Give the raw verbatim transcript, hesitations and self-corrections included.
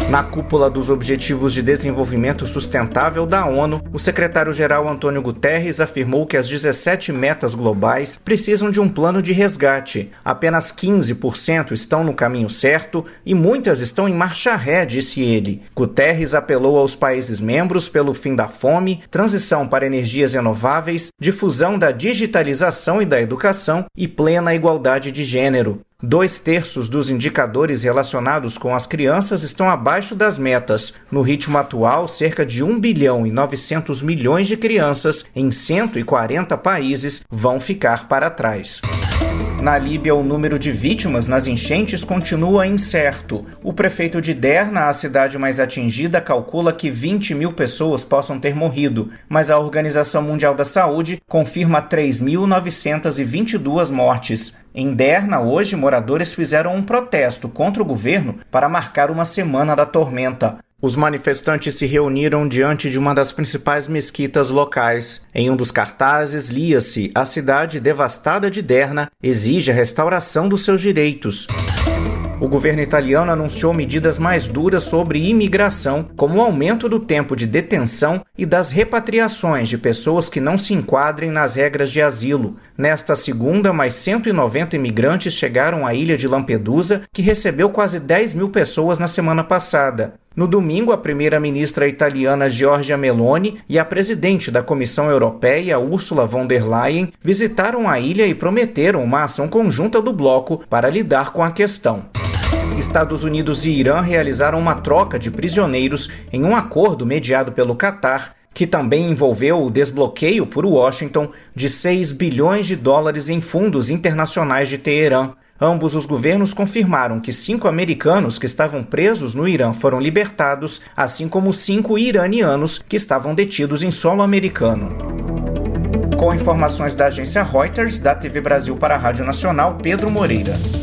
Na cúpula dos Objetivos de Desenvolvimento Sustentável da ONU, o secretário-geral Antônio Guterres afirmou que as dezessete metas globais precisam de um plano de resgate. Apenas quinze por cento estão no caminho certo e muitas estão em marcha ré, disse ele. Guterres apelou aos países membros pelo fim da fome, transição para energias renováveis, difusão da digitalização e da educação e plena igualdade de gênero. Dois terços dos indicadores relacionados com as crianças estão abaixo das metas. No ritmo atual, cerca de um bilhão e novecentos milhões de crianças em cento e quarenta países vão ficar para trás. Na Líbia, o número de vítimas nas enchentes continua incerto. O prefeito de Derna, a cidade mais atingida, calcula que vinte mil pessoas possam ter morrido, mas a Organização Mundial da Saúde confirma três mil novecentas e vinte e duas mortes. Em Derna, hoje, moradores fizeram um protesto contra o governo para marcar uma semana da tormenta. Os manifestantes se reuniram diante de uma das principais mesquitas locais. Em um dos cartazes, lia-se: "A cidade devastada de Derna exige a restauração dos seus direitos." O governo italiano anunciou medidas mais duras sobre imigração, como o aumento do tempo de detenção e das repatriações de pessoas que não se enquadrem nas regras de asilo. Nesta segunda, mais cento e noventa imigrantes chegaram à ilha de Lampedusa, que recebeu quase dez mil pessoas na semana passada. No domingo, a primeira-ministra italiana Giorgia Meloni e a presidente da Comissão Europeia, Ursula von der Leyen, visitaram a ilha e prometeram uma ação conjunta do bloco para lidar com a questão. Estados Unidos e Irã realizaram uma troca de prisioneiros em um acordo mediado pelo Catar, que também envolveu o desbloqueio por Washington de seis bilhões de dólares em fundos internacionais de Teherã. Ambos os governos confirmaram que cinco americanos que estavam presos no Irã foram libertados, assim como cinco iranianos que estavam detidos em solo americano. Com informações da agência Reuters, da T V Brasil para a Rádio Nacional, Pedro Moreira.